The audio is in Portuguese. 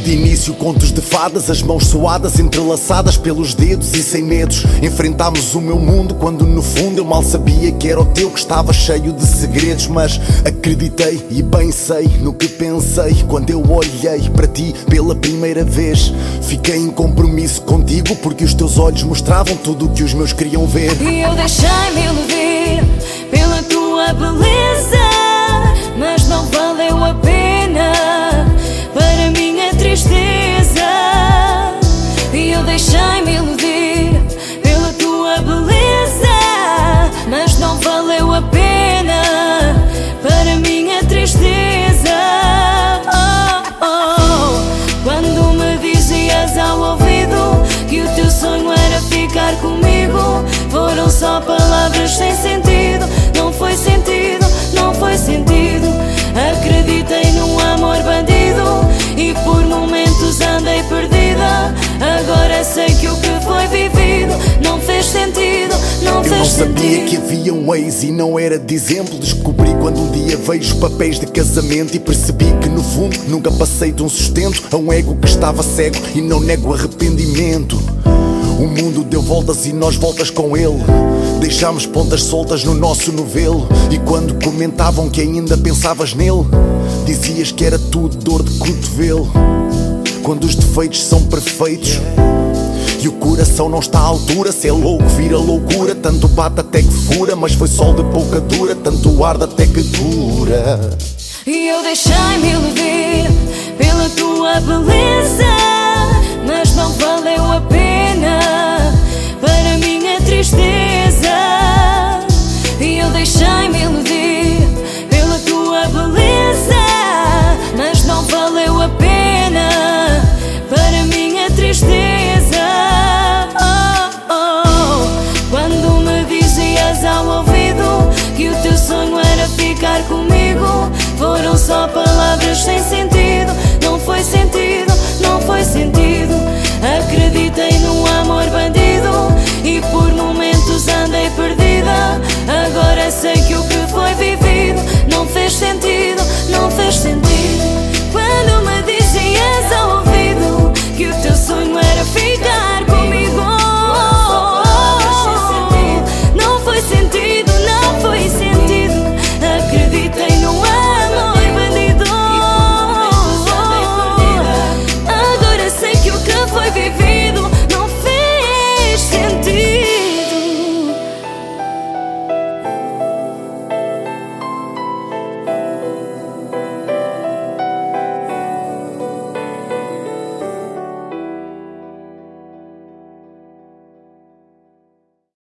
De início contos de fadas, as mãos suadas, entrelaçadas pelos dedos e sem medos. Enfrentámos o meu mundo quando no fundo eu mal sabia que era o teu, que estava cheio de segredos. Mas acreditei e bem sei no que pensei quando eu olhei para ti pela primeira vez. Fiquei em compromisso contigo porque os teus olhos mostravam tudo o que os meus queriam ver. E eu deixei-me iludir pela tua beleza, mas não valeu a pena para minha tristeza. E eu deixei-me iludir pela tua beleza, mas não valeu a pena para minha tristeza. Oh, oh. Quando me dizias ao ouvido que o teu sonho era ficar comigo, foram só palavras sem sentido. Não foi sentido, não foi sentido. Acreditei num amor bandido e por momentos andei perdida. Agora sei que o que foi vivido não fez sentido, não fez sentido. Eu não sabia que havia um ex e não era de exemplo. Descobri quando um dia vejo papéis de casamento e percebi que no fundo nunca passei de um sustento a um ego que estava cego e não nego arrependimento. O mundo deu voltas e nós voltas com ele. Deixámos pontas soltas no nosso novelo. E quando comentavam que ainda pensavas nele, dizias que era tudo dor de cotovelo. Quando os defeitos são perfeitos e o coração não está à altura, se é louco vira loucura. Tanto bate até que fura, mas foi sol de pouca dura. Tanto arde até que dura. E eu deixei-me iludir pela tua beleza, mas não valeu a pena para minha tristeza. E eu deixei-me iludir pela tua beleza, mas não valeu a pena para minha tristeza. Oh, oh. Quando me dizias ao ouvido que o teu sonho era ficar comigo, foram só palavras sem sentido.